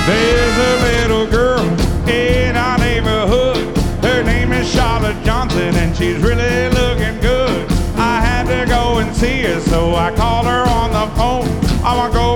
There's a little girl in our neighborhood. Her name is Charlotte Johnson, and she's really looking good. I had to go and see her, so I called her on the phone. I'm gonna go